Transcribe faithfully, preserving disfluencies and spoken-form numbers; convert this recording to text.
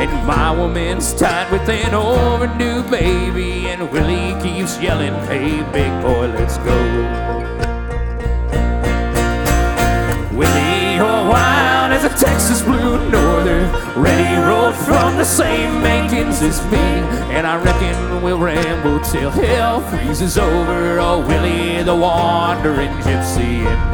And my woman's tied with an overdue baby, and Willie keeps yelling, hey, big boy, let's go. Willie, you're wild as a Texas blue northern, ready rolled from the same makings as me. And I reckon we'll ramble till hell freezes over. Oh, Willie, the wandering gypsy and